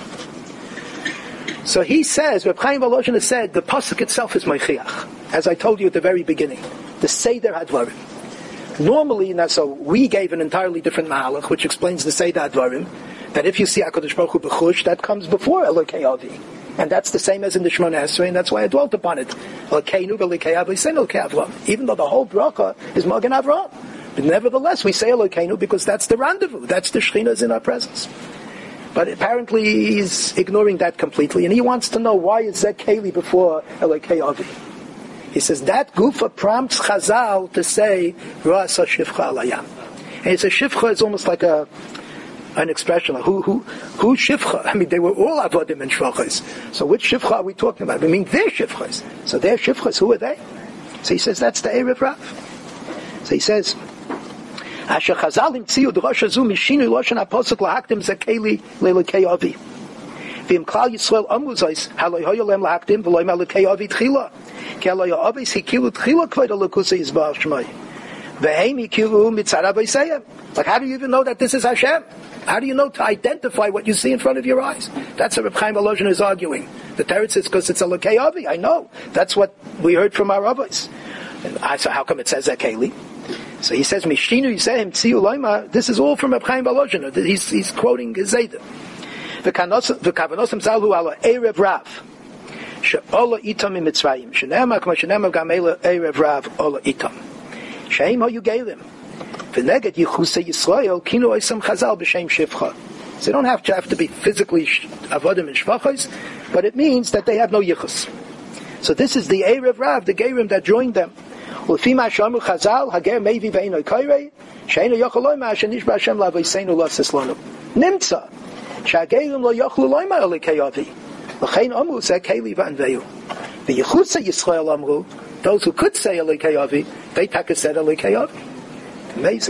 So he says, Reb Chaim Volozhin has said, the pasuk itself is Meichiach, as I told you at the very beginning, the Seder Hadvarim. normally, now, so we gave an entirely different mahalach, which explains the Seidah Advarim, that if you see HaKadosh Baruch Hu b'chush, that comes before Elokei Avi. And that's the same as in the Shemona Esrei, and that's why I dwelt upon it. Elokeinu v'Elokei Avi, say Elokei Avram. Even though the whole bracha is Magen Avram. But nevertheless, we say Elokeinu because that's the rendezvous. That's the Shekhinah in our presence. But apparently he's ignoring that completely, and he wants to know why is Zeh Keli before Elokei Avi. He says that Gufa prompts Chazal to say Ra'asa Shifcha Alayam. And it's a Shifcha is almost like a an expression like who who who Shifcha? I mean, they were all Avodim and Shvachas. So which Shifcha are we talking about? I mean, their Shifchas. So their Shifchas, who are they? So he says that's the Erev Rav. So he says Asher Chazal imtziu d'Rosh Hazu mishinu loshen haposuk lahakdim zakeli le'elokei avi. V'im klal Yisrael amru zos haloi hoyo lem lahakdim v'loi melokei avi tchila. Ki haloi ha'avis hikilu tchila kvod alokusei yizbach shmoi. V'heim hikilu mitzarav v'iseyem. Like, how do you even know that this is Hashem? How do you know to identify what you see in front of your eyes? That's what Reb Chaim Volozhin is arguing. The Teretz is because it's Elokei Avi. I know. That's what we heard from our rabbis. And I, so how come it says Ekeli? So he says, Mishinu Yisehim Tziyu Loima. This is all from Reb Chaim Volozhin. He's, he's quoting his Zaydah. V'kavanosim zalhu ala Erev Rav. She'ola itam in Mitzrayim. She'nema kama she'nema gam Erev Rav ola itam. She'im ho yugelim. V'neged yichusei Yisrael kinu oisam chazal b'shem shivcha. So they don't have to have to be physically avodim and shvachos, but it means that they have no yichus. So this is the Erev Rav, the Gerim that joined them. Ulfima shamu chazal hager mevi ve'ino kairei she'ino yochaloi ma'ashen nishba Hashem la'avoseinu la'seslonu nimtza she'agerim lo yochlu lo'ima elokei avi l'chein amru zeh keli v'anveyu v'yichusei Yisrael amru, those who could say elokei avi, they taka said elokei avi. Amazing.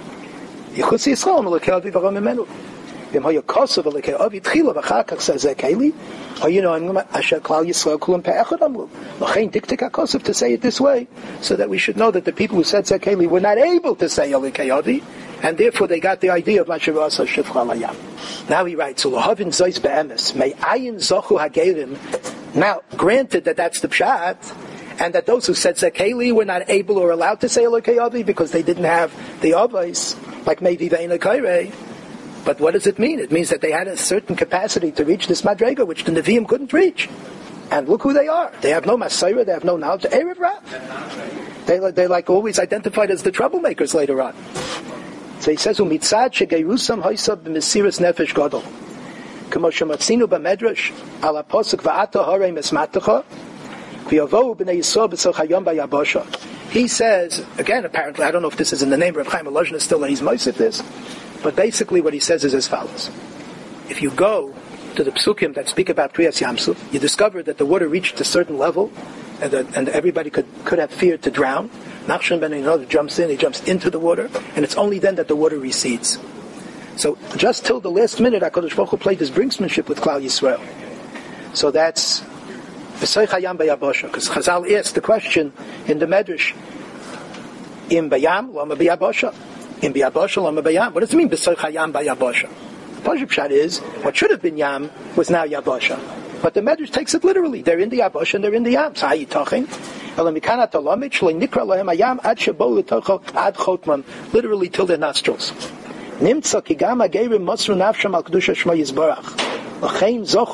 Yichus Yisrael Elokei Avi v'Ram Imenu. V'im hoya kosav Elokei Avi tchila v'achar kach zeh keli. Or you know, Asher Klal Yisrael kulam pe'echad amru. L'chein diktik hakosav to say it this way, so that we should know that the people who said zeh keli were not able to say Elokei Avi, and therefore they got the idea of Masher Rasa Shifcha Layam. Now he writes, Ulohavin zois be'emes may ayin zochu hagerim. Now, granted that that's the pshat, and that those who said Zekeli were not able or allowed to say Elokei Avi because they didn't have the Avos, like Mevi Ve'ina Kairei. But what does it mean? It means that they had a certain capacity to reach this Madrega, which the Nevi'im couldn't reach. And look who they are. They have no Masaira, they have no knowledge. Erev Rav. They, they're like always identified as the troublemakers later on. So he says, Umitzad shegeirusam hoysab b'mesiras nefesh gadol. K'mo shematzinu b'medrash ala posuk va'ata horei mesmatacha. He says, again, apparently, I don't know if this is in the name of Chaim Volozhin, is still he's Mosif this, but basically what he says is as follows. If you go to the psukim that speak about Kriyas Yamsuf, you discover that the water reached a certain level, and, that, and everybody could, could have feared to drown. Nachshon ben Einod jumps in, he jumps into the water, and it's only then that the water recedes. So just till the last minute, HaKadosh Baruch Hu played his brinksmanship with Klal Yisrael. So that's because Chazal asked the question in the Medrash, Im bayam lama b'yabosha, Im b'yabosha lama bayam. What does it mean? B'soich hayam b'yabosha. The Pashup Pshat is what should have been yam was now yabosha, but the Medrash takes it literally. They're in the yabosha and they're in the yam. So how you talking? Literally till their nostrils. Nimtza kigam agerim mosru nafsham al kedusha shmo yizbarach. This is his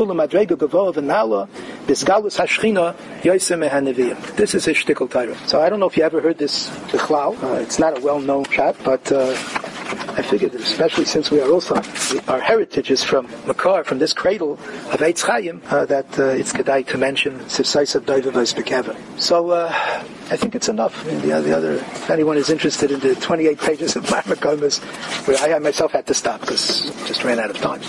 shtickle Torah. So I don't know if you ever heard this bichlal. Uh, it's not a well-known shot, but uh, I figured that especially since we are also, our heritage is from Makar, from this cradle of Eitz Chaim, uh, that uh, it's kedai to mention Sifsais of Doivavos Bekeva. So uh, I think it's enough. I mean, the, the other, if anyone is interested in the twenty-eight pages of my Makomas, where I myself had to stop because I just ran out of time.